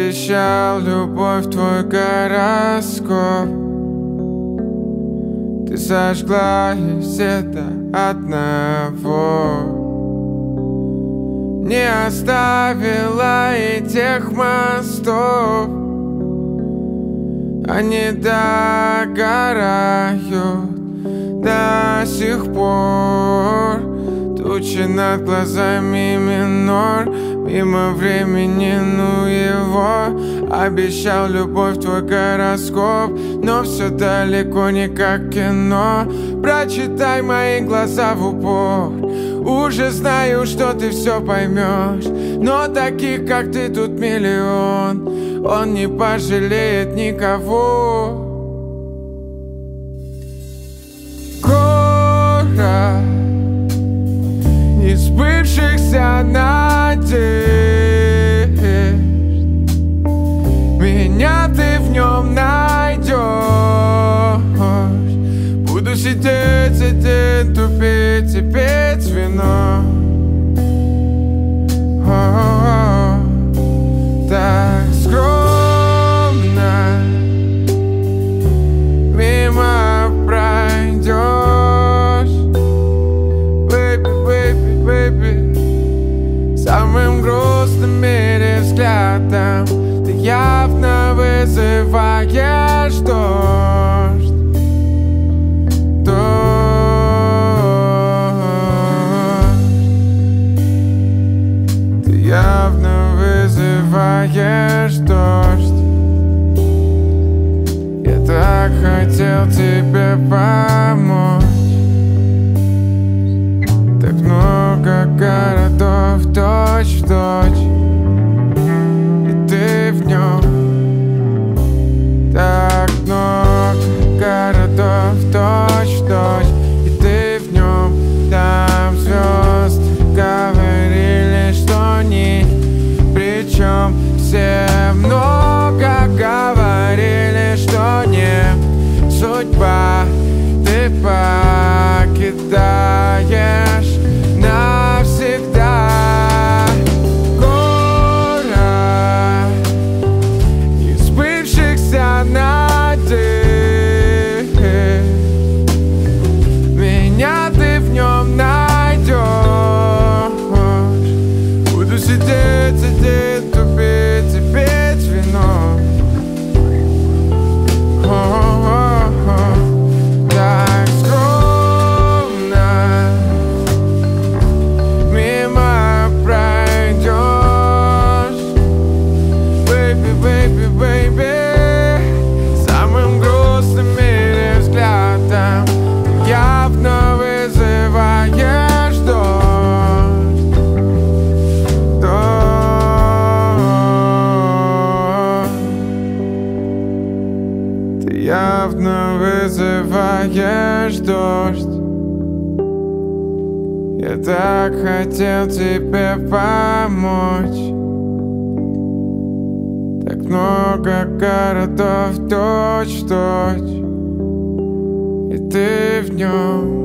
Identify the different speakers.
Speaker 1: обещал любовь твой гороскоп. Ты сожгла их все до одного. Не оставила и тех мостов. Они догорают до сих пор. Тучи над глазами минор. Мимо времени, ну его. Обещал любовь твой гороскоп, но все далеко не как кино. Прочитай мои глаза в упор. Уже знаю, что ты все поймешь. Но таких, как ты, тут миллион. Он не пожалеет никого. Город несбывшихся надежд. Меня ты в нем найдешь. Буду сидеть один, тупить и пить вино. Так скромно мимо пройдешь. Baby, baby, baby. Самым грустным в мире взглядом ты явно вызываешь дождь. Ты явно вызываешь дождь. Я так хотел тебе помочь. Так много городов точь-в-точь, и ты в нем. Так много городов точь-в-точь, и ты в нем. Там звезды говорили, что ни при чем. Все много говорили, что не судьба. Ты покидаешь навсегда город несбывшихся надежд. Меня ты в нем найдешь. Буду сидеть один, тупить и пить вино. Так скромно мимо пройдешь. Baby, baby, baby. Самым грустным в мире взглядом ты явно вызываешь дождь. Ты явно вызываешь дождь. Я так хотел тебе помочь. Так много городов точь-в-точь, и ты в нем.